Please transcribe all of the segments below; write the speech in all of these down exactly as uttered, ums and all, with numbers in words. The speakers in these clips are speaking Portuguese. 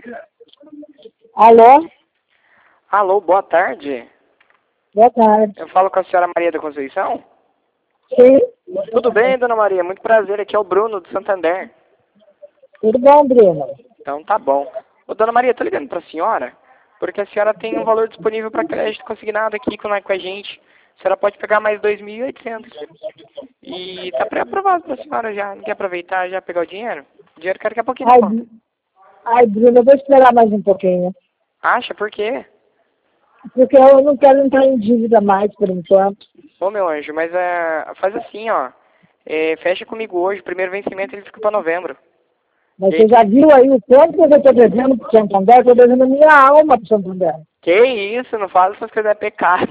Alô? Alô, boa tarde. Boa tarde. Eu falo com a senhora Maria da Conceição? Sim. Tudo bem, dona Maria? Muito prazer. Aqui é o Bruno, do Santander. Tudo bom, Bruno? Então tá bom. Ô, dona Maria, tô ligando pra senhora, porque a senhora tem um valor disponível para crédito consignado aqui com, com a gente. A senhora pode pegar mais dois mil e oitocentos. E tá pré-aprovado pra senhora já. Não quer aproveitar já pegar o dinheiro? O dinheiro quer daqui a pouquinho na Ai, conta. ai, Bruno, eu vou esperar mais um pouquinho. Acha? Por quê? Porque eu não quero entrar em dívida mais por enquanto. Ô, meu anjo, mas é, faz assim, ó. É, fecha comigo hoje. O primeiro vencimento ele fica pra novembro. Mas E você aí, já viu aí o quanto que eu estou devendo para o Santander? Estou devendo minha alma para o Santander. que isso? Não fala essas coisas, é pecado.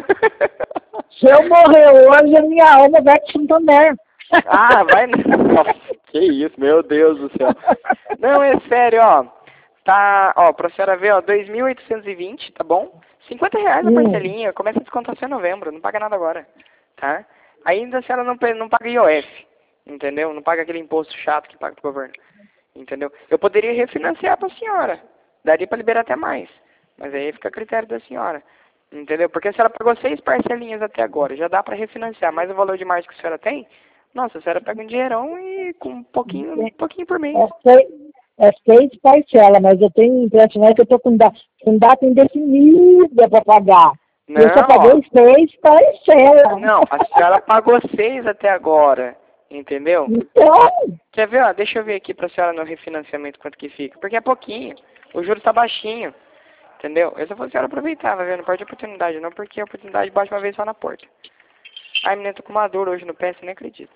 Se eu morrer hoje, a minha alma vai para o Santander. Ah, vai. Nossa, que isso, meu Deus do céu. Não, é sério, ó. Tá, ó, pra senhora ver, ó, dois mil oitocentos e vinte, tá bom? cinquenta reais a Hum. parcelinha, começa a descontar só em novembro, não paga nada agora, tá? Ainda a senhora não, pe- não paga I O F, entendeu? Não paga aquele imposto chato que paga pro governo, entendeu? Eu poderia refinanciar pra senhora, daria pra liberar até mais, mas aí fica a critério da senhora, entendeu? Porque a senhora pagou seis parcelinhas até agora, já dá pra refinanciar, mais o valor de margem que a senhora tem, nossa, a senhora pega um dinheirão e com um pouquinho, um pouquinho por mês. É seis, é seis parcelas, mas eu tenho impressionante que eu estou com, da, com data indefinida para pagar. Não, Eu só ó. paguei seis parcelas. Não, a senhora pagou seis até agora, entendeu? Então, Quer ver, ó, deixa eu ver aqui pra senhora no refinanciamento quanto que fica, porque é pouquinho, o juros tá baixinho, entendeu? Eu só vou a senhora aproveitar, vai ver, não perde a oportunidade não, porque a oportunidade bate uma vez só na porta. Ai, menina, tô com uma dor hoje no pé, você nem acredita.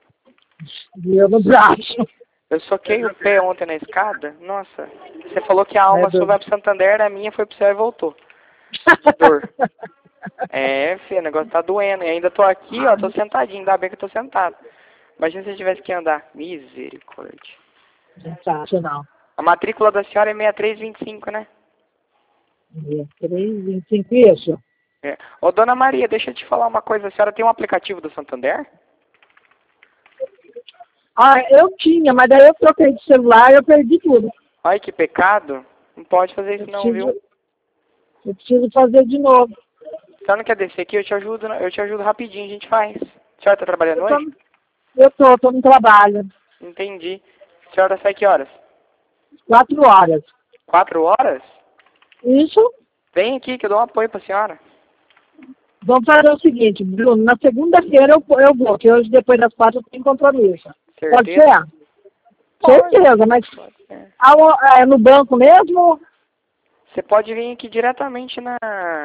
eu no braço. Eu soquei o pé ontem na escada, nossa, você falou que a alma É sua vai pro Santander, a minha foi pro céu e voltou. De dor. É, filho, o negócio tá doendo. E ainda tô aqui, ó, tô sentadinho, ainda bem que eu tô sentado. Imagina se eu tivesse que andar. Misericórdia. Sensacional. A matrícula da senhora é seis três dois cinco, né? três, vinte e cinco, isso. É. Ô, dona Maria, deixa eu te falar uma coisa. A senhora tem um aplicativo do Santander? Ah, eu tinha, mas daí eu troquei de celular e eu perdi tudo. Ai, que pecado. Não pode fazer isso Eu não, viu? preciso, eu preciso fazer de novo. A senhora não quer descer aqui? Eu te ajudo, eu te ajudo rapidinho, a gente faz. A senhora tá trabalhando Eu tô, hoje? eu tô, tô no trabalho. Entendi. A senhora sai que horas? Quatro horas. Quatro horas? Isso. Vem aqui que eu dou um apoio pra senhora. Vamos fazer o seguinte, Bruno, na segunda-feira eu, eu vou, que hoje depois das quatro eu tenho compromisso. Pode Certeza? ser? Pode. Certeza, mas Pode ser. ao- é no banco mesmo? Você pode vir aqui diretamente na...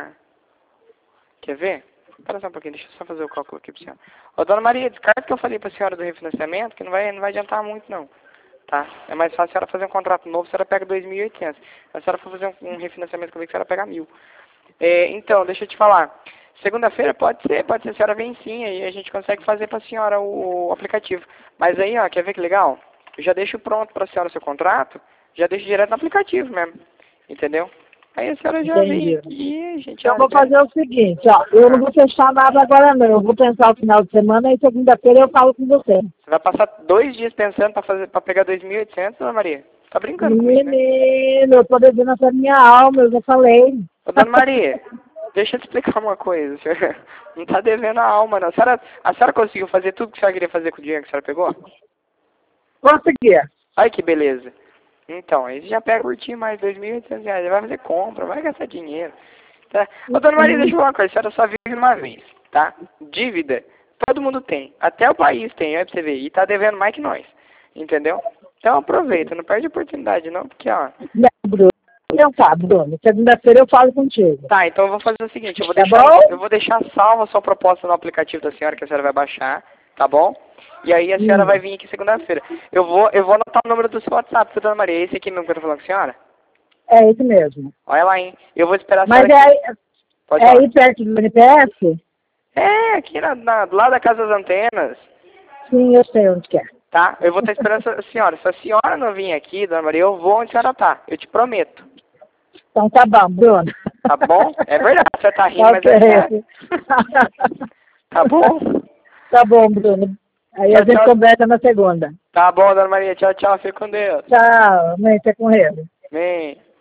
Quer ver? Espera só um pouquinho, deixa eu só fazer o cálculo aqui pra senhora. Ô, dona Maria, descarta que eu falei pra senhora do refinanciamento, que não vai, não vai adiantar muito, não. Tá? É mais fácil a senhora fazer um contrato novo, a senhora pega dois mil e oitocentos. Se a senhora for fazer um, um refinanciamento comigo, a senhora pega mil. É, então, deixa eu te falar. Segunda-feira pode ser, pode ser, a senhora vem sim, aí a gente consegue fazer pra senhora o, o aplicativo. Mas aí, ó, quer ver que legal? Eu já deixo pronto pra senhora o seu contrato, já deixo direto no aplicativo mesmo. Entendeu? Aí a senhora já vem Entendi. aqui e a gente Então já eu vou libera. fazer o seguinte, ó, eu não Ah, vou fechar nada agora não, eu vou pensar o final de semana e segunda-feira eu falo com você. você vai passar dois dias pensando pra, fazer, pra pegar dois mil e oitocentos, dona Maria? Tá brincando comigo, né? Menino, eu tô devendo essa minha alma, eu já falei. Ô, dona Maria, deixa eu te explicar uma coisa. A senhora não tá devendo a alma, não. A senhora, a senhora conseguiu fazer tudo que a senhora queria fazer com o dinheiro que a senhora pegou? Consegui. Ai, que beleza. Então, aí você já pega curtir mais dois mil e oitocentos reais. Vai fazer compra, vai gastar dinheiro. Tá? Ô, dona Maria, deixa eu falar uma coisa. A senhora só vive uma vez, tá? Dívida, todo mundo tem. Até o país tem, olha pra você ver. E tá devendo mais que nós. Entendeu? Então aproveita, não perde a oportunidade não, porque, ó... Não, Bruno. Então tá, Bruno. Segunda-feira eu falo contigo. Tá, então eu vou fazer o seguinte, eu vou Tá deixar, bom? eu vou deixar salva a sua proposta no aplicativo da senhora, que a senhora vai baixar, tá bom? E aí a senhora Hum. vai vir aqui segunda-feira. Eu vou, eu vou anotar o número do seu WhatsApp, dona Maria. É esse aqui mesmo que eu tô falando com a senhora? É isso mesmo. Olha lá, hein? Eu vou esperar a Mas senhora é, aqui. aí- Pode é falar. aí perto do N P S? É, aqui na, na, do lado da Casa das Antenas, Sim, eu sei onde que é. tá? Eu vou estar esperando a senhora. Se a senhora não vir aqui, dona Maria, eu vou onde a senhora tá. Eu te prometo. Então tá bom, Bruno. Tá bom? É verdade, você tá rindo, mas é Ok. sério. Tá bom? Tá bom, Bruno. Aí Tchau, a gente tchau. conversa na segunda. Tá bom, dona Maria. Tchau, tchau. Fique com Deus. Tchau, mãe, tá com ele. Amém.